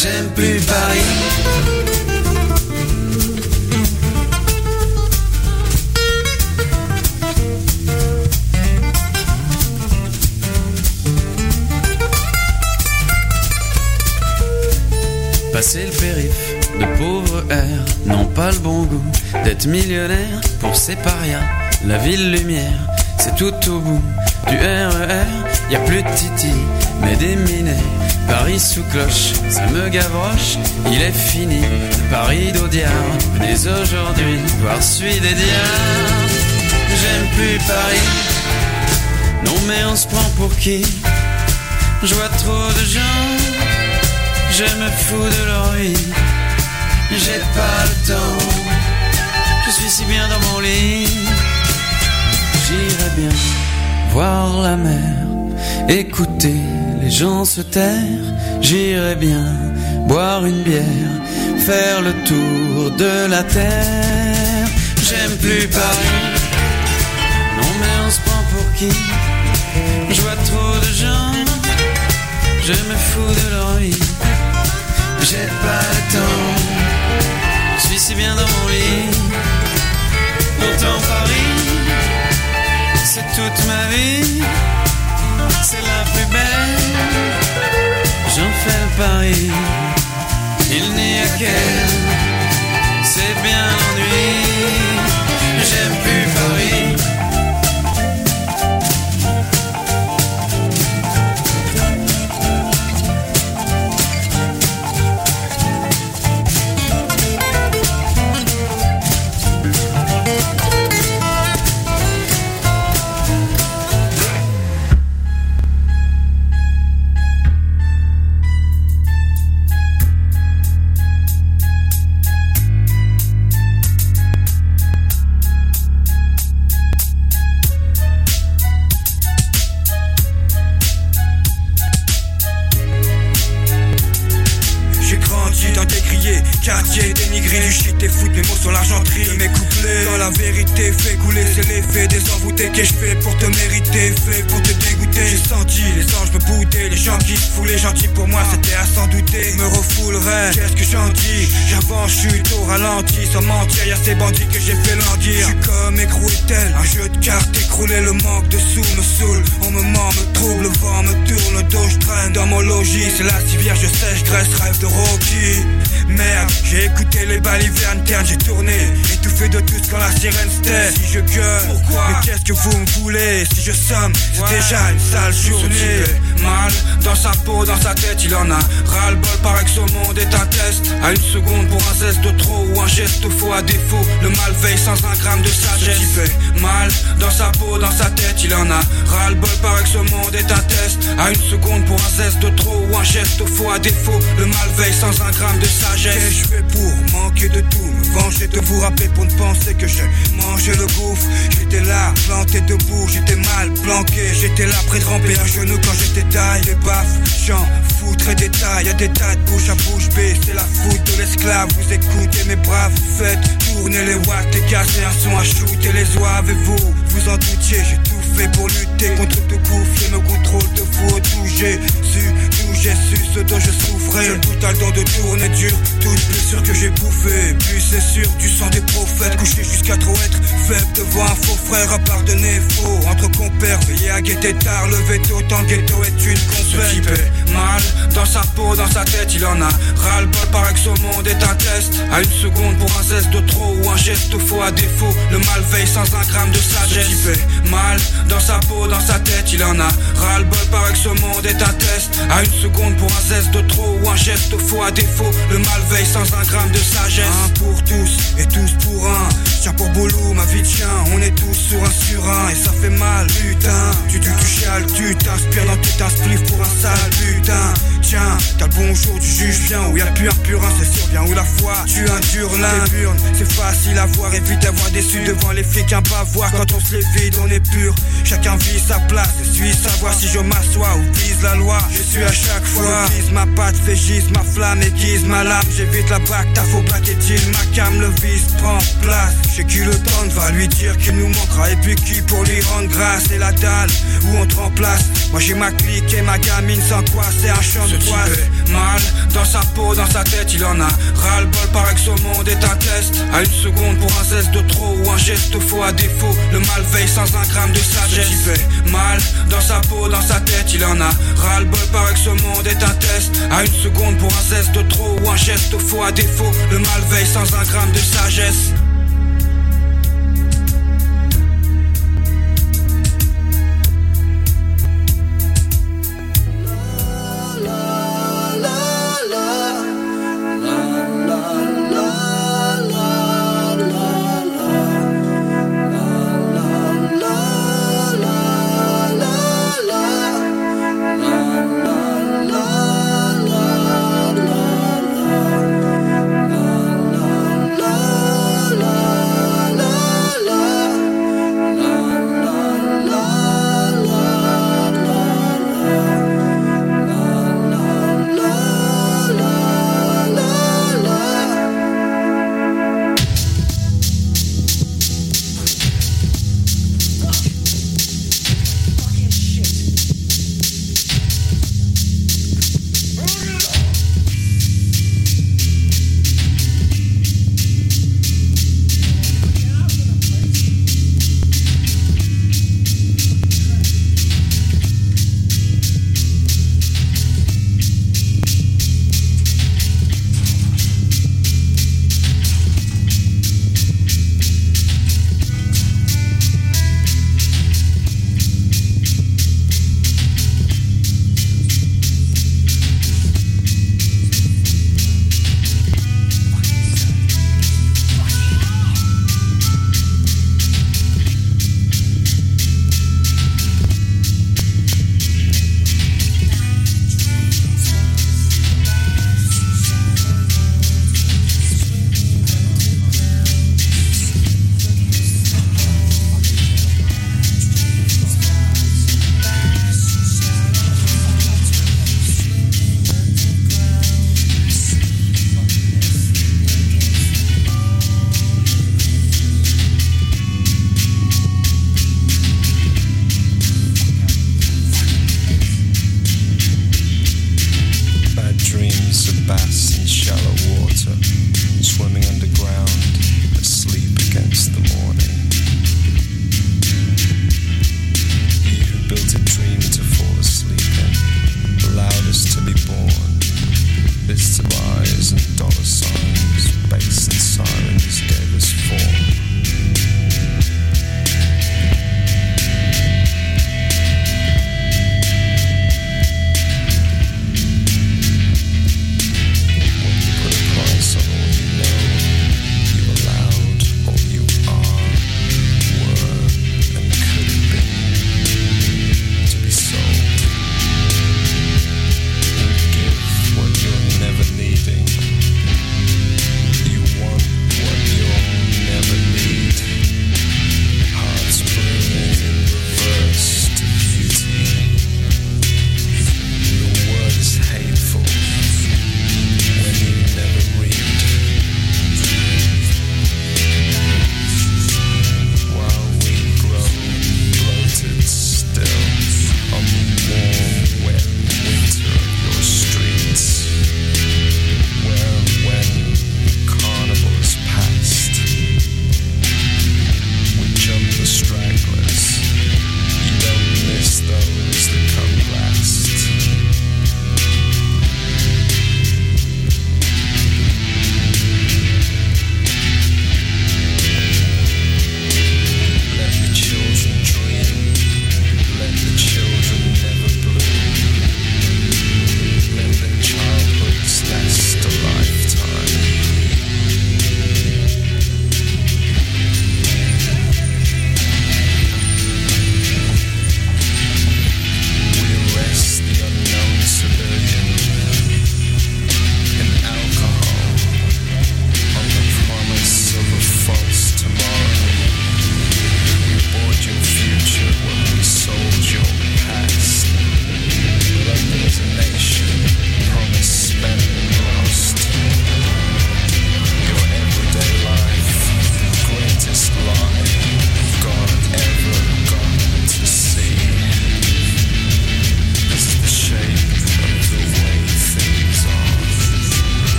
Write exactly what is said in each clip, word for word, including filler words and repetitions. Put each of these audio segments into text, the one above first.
j'aime plus Paris. Passer le périph' de pauvres airs n'ont pas le bon goût d'être millionnaire pour ces parias. La ville lumière, c'est tout au bout du R E R. Y a plus de titi, mais des minets. Paris sous cloche, ça me gavroche. Il est fini, le Paris d'Audiard. Venez aujourd'hui voir celui des diards. J'aime plus Paris. Non mais on se prend pour qui? Je vois trop de gens, je me fous de leur vie. J'ai pas le temps, je suis si bien dans mon lit. J'irais bien voir la mer, écouter les gens se taire. J'irais bien boire une bière, faire le tour de la terre. J'aime plus Paris. Non mais on se prend pour qui? Je vois trop de gens, je me fous de leur vie. J'ai pas le temps, je suis si bien dans mon lit. Pourtant Paris, c'est toute ma vie. C'est la plus belle, j'en fais le pari. Il n'y a qu'elle, c'est bien l'ennui. J'aime plus Paris. Quartier dénigré, du shit et foot, mes mots sont l'argenterie de mes couplets. Quand la vérité fait couler, c'est l'effet des envoûtés que je fais pour te mériter, fait pour te dégoûter. J'ai senti les anges me bouder, les gens qui se foulaient gentils pour moi, c'était à s'en douter. Me refoulerait, qu'est-ce que j'en dis? J'avance, chute au ralenti, sans mentir, y'a ces bandits que j'ai fait languir. J'suis comme écrou et tel, un jeu de cartes écroulé, le manque de sous me saoule. On me ment, me trouble, le vent me tourne, le dos j'traîne dans mon logis. C'est la civière, je sèche, graisse, rêve de Rocky. Merde, j'ai écouté les balivernes ternes, j'ai tourné, étouffé de tous quand la sirène se tait. Si je gueule, pourquoi? Mais qu'est-ce que vous me voulez? Si je somme, c'est ouais. Déjà une sale journée. Mal dans sa peau, dans sa tête, il en a ras-le-bol, paraît que ce monde est un test. À une seconde pour un zeste de trop ou un geste faux à défaut. Le mal veille sans un gramme de sagesse. Ce type est mal dans sa peau, dans sa tête, il en a ras-le-bol, paraît que ce monde est un test. À une seconde pour un zeste de trop ou un geste faux à défaut. Le mal veille sans un gramme de sagesse. Qu'est-ce que je fais pour manquer de tout, me venger de vous rappeler pour ne penser que j'ai mangé le gouffre. J'étais là, planté debout, j'étais mal planqué. J'étais là près de ramper à genoux quand j'étais taille. Les baffes, j'en fous très détail. Y'a des tas de bouche à bouche bée, c'est la faute de l'esclave. Vous écoutez mes braves, faites tourner les watts et casser un son à shooter les oies. Et vous, vous en doutiez, j'ai tout fait pour lutter contre tout couffle et me contrôle de vous. Tout j'ai su, tout j'ai su, ce dont je souffrais. J'ai tout à le temps de tourner dur, toute blessure que j'ai bouffée. Puis c'est sûr, du sang des prophètes, couché jusqu'à trop être faible devant un faux frère à pardonner. Faux entre compères, veillez à guetter tard, le veto tant le ghetto est une compère. Ce type est mal dans sa peau, dans sa tête, il en a ras-le-bol, paraît que ce monde est un test. À une seconde pour un zeste de trop ou un geste faux à défaut. Le mal veille sans un gramme de sagesse. Ce type est mal dans sa peau, dans sa tête, il en a ras-le-bol, paraît que ce monde est un test. À une seconde pour un zeste de trop ou un geste faux à défaut. Le mal veille sans un gramme de sagesse. Un pour tous et tous pour un. Tiens pour boulot, ma vie de chien. On est tous sur un sur un et ça fait mal, putain. Tu tu tu chiales, tu t'inspires dans tout un spliff pour un sale putain. Tiens, t'as le bonjour du juge vient où y'a le pur purin, c'est sûr bien où la foi. Tu indures l'imburne, c'est facile à voir et vite d'avoir déçu devant les flics un bavoir. Quand on se les vide, on est pur. Chacun vit sa place et suit savoir si je m'assois ou vise la loi. Je suis à chaque fois. Vise ma patte, fait gise ma flamme, aiguise ma lame. J'évite la bac, t'as faux black et deal. Ma cam, le vice prend place. J'ai qui le temps va lui dire qu'il nous manquera. Et puis qui pour lui rendre grâce. Et la dalle où on te remplace. Moi j'ai ma clique et ma gamine sans quoi c'est un champ de poisse. mal dans sa peau, dans sa tête, il en a ras-le-bol, paraît que ce monde est un test. À une seconde pour un zeste de trop ou un geste faux, à défaut, le mal veille sans un gramme de sagesse. Il fait mal dans sa peau, dans sa tête, il en a ras-le-bol, paraît que ce monde est un test. À une seconde pour un zeste de trop ou un geste faux, à défaut, le mal veille sans un gramme de sagesse.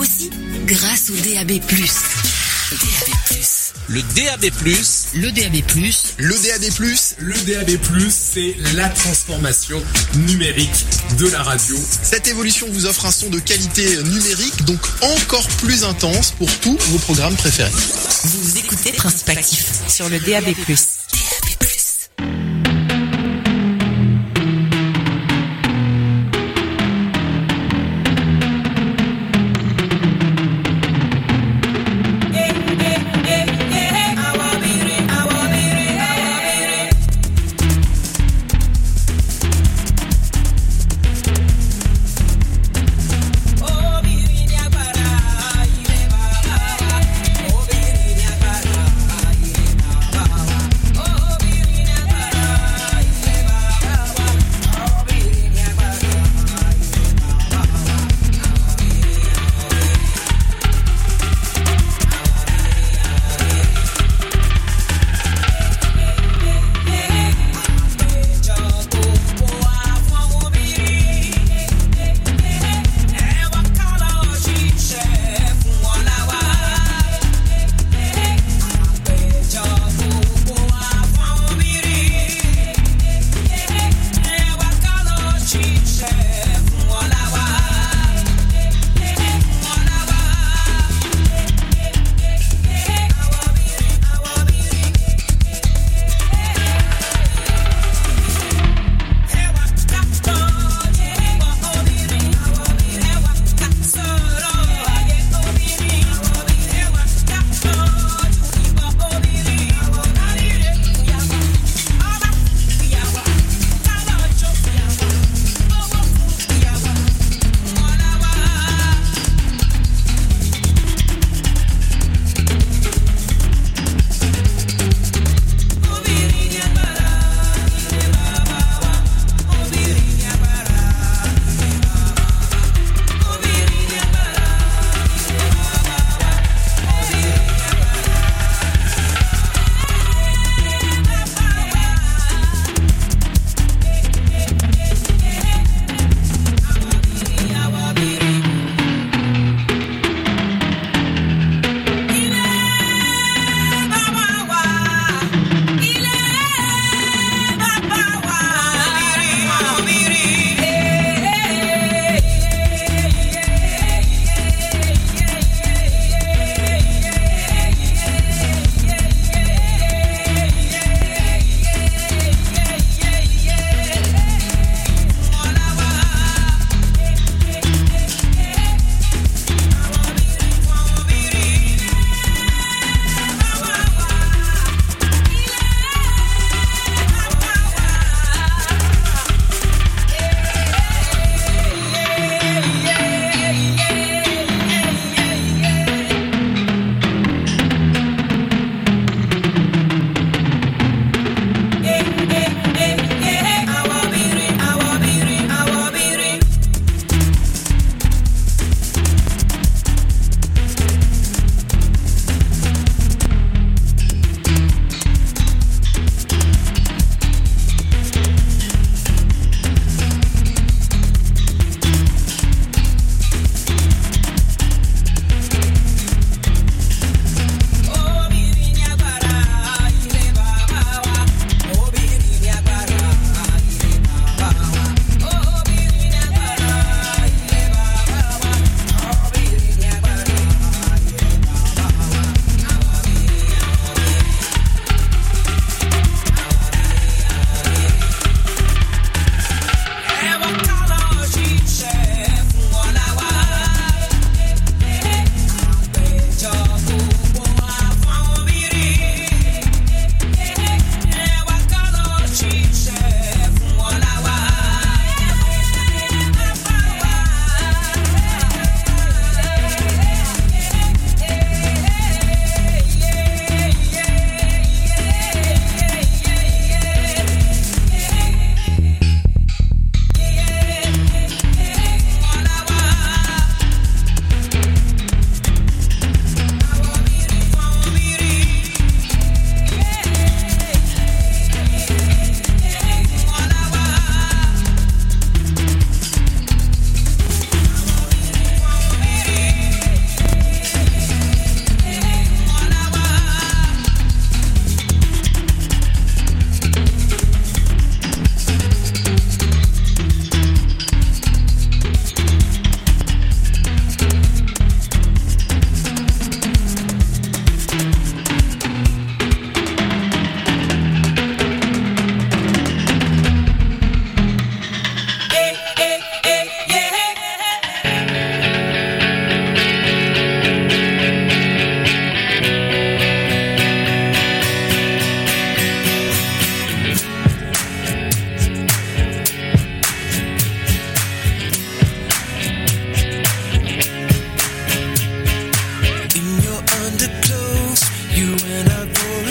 aussi grâce au D A B plus. D A B plus. Le D A B plus. Le D A B plus. Le D A B plus. Le D A B plus, c'est la transformation numérique de la radio. Cette évolution vous offre un son de qualité numérique, donc encore plus intense pour tous vos programmes préférés. Vous écoutez Principe Actif sur le D A B plus. D A B plus.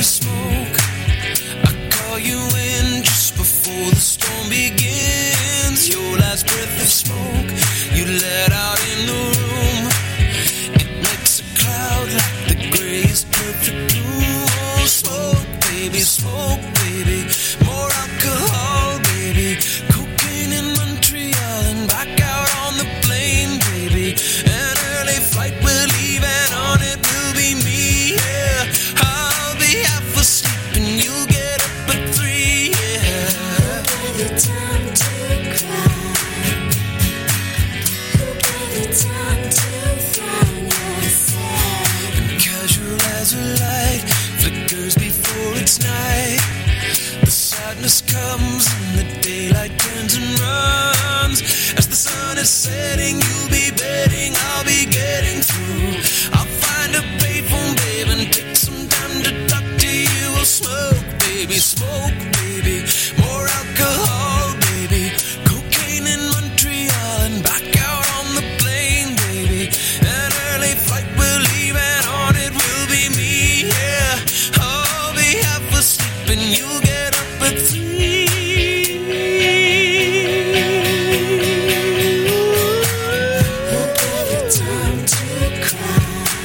baby, smoke. I call you in just before the storm begins. Your last breath of smoke you let out in the room. It makes a cloud like the grayest perfect blue. Oh, smoke, baby, smoke, baby. More alcohol, baby. Cocaine in Montreal and back out on the plane, baby. An early flight we're leaving on, it will be me, yeah. I'll be half asleep and you'll get up at three, yeah. Who gave you time to cry? Who gave you time to find yourself? And casual as a light flickers before it's night. The sadness comes and the daylight turns and runs. As the sun is setting, you'll be betting I'll be getting through. I'll find a payphone, babe, and take some time to talk to you. I'll smoke, baby, smoke, baby. More alcohol, baby. Cocaine in Montreal and back out on the plane, baby. An early flight we're leaving on, it will be me, yeah. I'll be half asleep and you'll get up at three. Who gave you time to cry?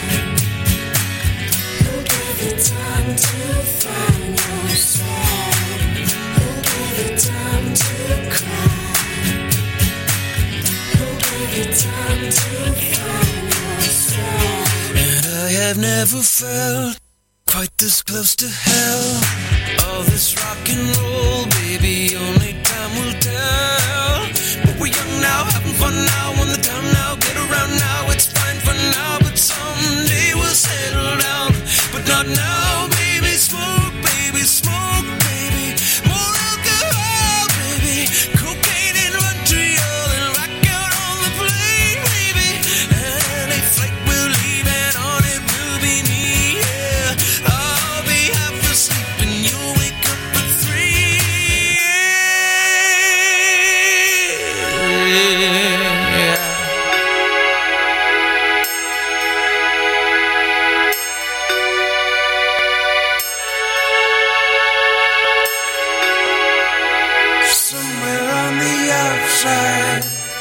Who gave you time to find yourself? Who gave you time to cry? Who gave you time to find yourself? And I have never felt quite this close to hell. All this rock and roll, baby, only time will tell. But we're young now, having fun now, on the town now, get around now, it's fine for now, but someday we'll settle down. But not now, baby, smoke, baby, smoke, baby. More alcohol, baby. Cocaine in Montreal and rock out on the plane, baby. And a flight we're leaving on, it will be me, yeah. I'll be half asleep and you'll wake up at three. Yeah. Somewhere on the outside,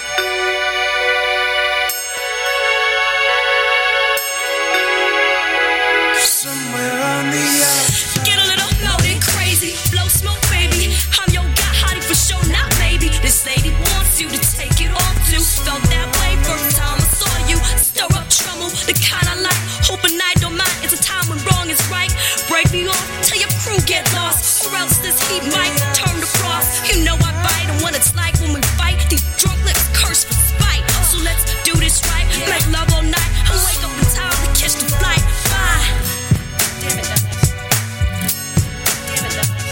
somewhere on the outside. Get a little loud and crazy, blow smoke, baby. I'm your guy, hottie for sure, not maybe. This lady wants you to take it off too. Felt that way first time I saw you. Stir up trouble, the kind I like. Hope a night don't mind. It's a time when wrong is right. Break me off till your crew get lost, or else this heat might turn to frost. You know I bite, and what it's like when we fight. These drunk lips curse for spite. So let's do this right. Make love all night and wake up in time to catch the flight. Bye. Damn it, that's nice. Damn it, that's nice.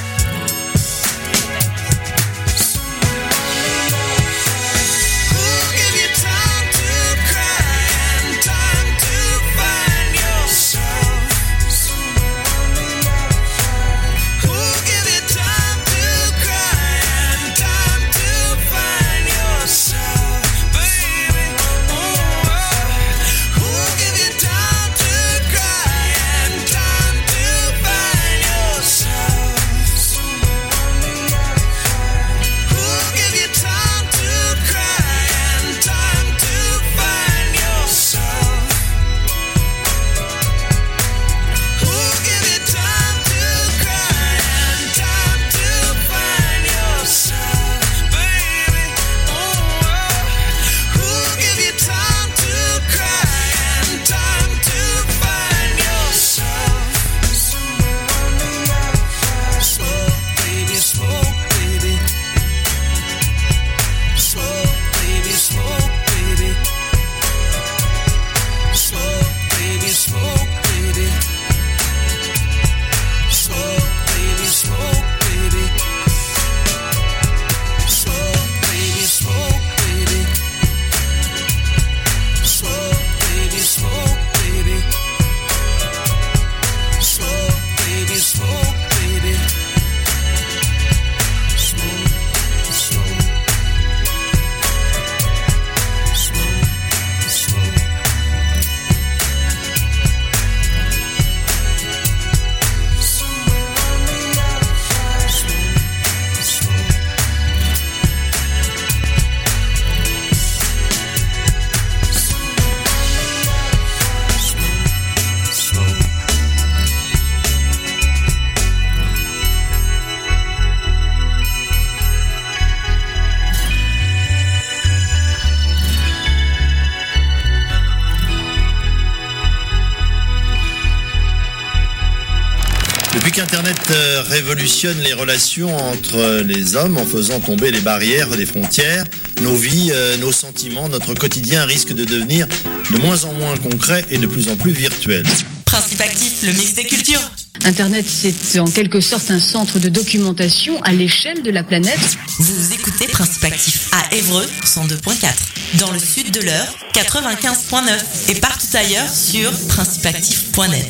Who'll give you time to cry and time to find yourself? Somewhere on the outside. Who'll give you time Depuis qu'Internet euh, révolutionne les relations entre les hommes en faisant tomber les barrières des frontières, nos vies, euh, nos sentiments, notre quotidien risquent de devenir de moins en moins concrets et de plus en plus virtuels. Principe actif, le mix des cultures. Internet, c'est en quelque sorte un centre de documentation à l'échelle de la planète. Vous écoutez Principe actif à Évreux, cent deux virgule quatre. Dans le sud de l'Eure, quatre-vingt-quinze virgule neuf. Et partout ailleurs sur principe actif point net.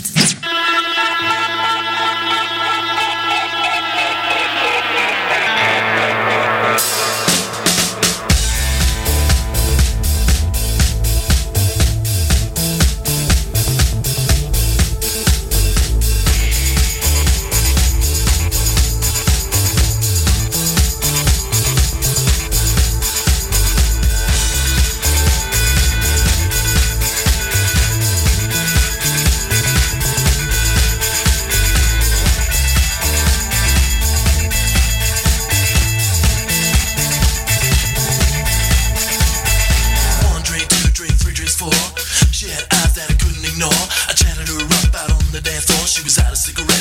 She had eyes that I couldn't ignore. I chatted her up out on the dance floor. She was out of cigarettes.